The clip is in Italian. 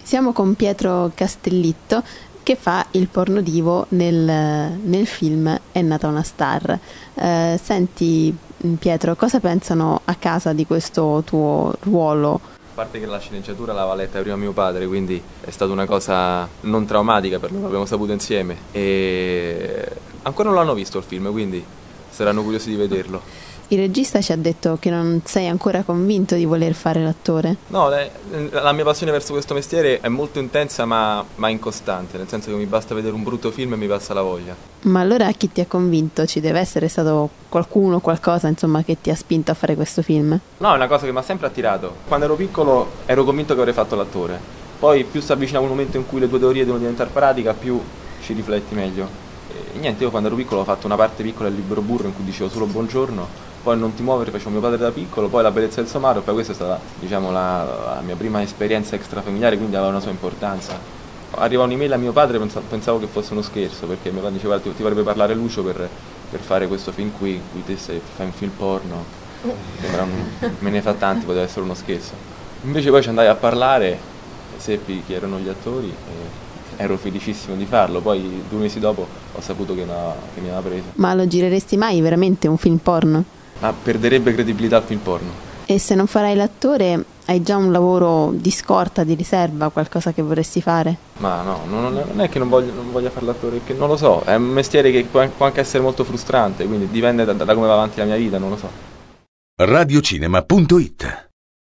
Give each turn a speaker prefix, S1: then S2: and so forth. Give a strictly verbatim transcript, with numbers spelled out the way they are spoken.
S1: Siamo con Pietro Castellitto, che fa il pornodivo nel, nel film È nata una star. Eh, senti Pietro, cosa pensano a casa di questo tuo ruolo?
S2: A parte che la sceneggiatura l'aveva letta prima mio padre, quindi è stata una cosa non traumatica per loro, l'abbiamo saputo insieme. E ancora non l'hanno visto il film, quindi saranno curiosi di vederlo.
S1: Il regista ci ha detto che non sei ancora convinto di voler fare l'attore?
S2: No, le, la mia passione verso questo mestiere è molto intensa ma, ma incostante, nel senso che mi basta vedere un brutto film e mi passa la voglia.
S1: Ma allora chi ti ha convinto? Ci deve essere stato qualcuno, qualcosa insomma che ti ha spinto a fare questo film?
S2: No, è una cosa che mi ha sempre attirato. Quando ero piccolo ero convinto che avrei fatto l'attore. Poi più si avvicinava un momento in cui le due teorie devono diventare pratica, più ci rifletti meglio. E niente, io quando ero piccolo ho fatto una parte piccola del libro burro in cui dicevo solo buongiorno. Poi Non ti muovere facevo mio padre da piccolo, poi La bellezza del somaro, e poi questa è stata, diciamo, la, la mia prima esperienza extrafamiliare, quindi aveva una sua importanza. Arriva un'email a mio padre, pensavo che fosse uno scherzo, perché mio padre diceva ti, ti vorrebbe parlare Lucio per, per fare questo film qui, in cui te sei, fai un film porno. Sembra un, me ne fa tanti, poteva essere uno scherzo. Invece poi ci andai a parlare, seppi chi erano gli attori e ero felicissimo di farlo. Poi due mesi dopo ho saputo che, una, che mi aveva preso.
S1: Ma lo gireresti mai veramente un film porno?
S2: Ma perderebbe credibilità il film porno.
S1: E se non farai l'attore, hai già un lavoro di scorta, di riserva, qualcosa che vorresti fare?
S2: Ma no, non, non è che non voglio, non voglio fare l'attore, perché non lo so, è un mestiere che può, può anche essere molto frustrante, quindi dipende da, da come va avanti la mia vita, non lo so.
S3: radiocinema punto it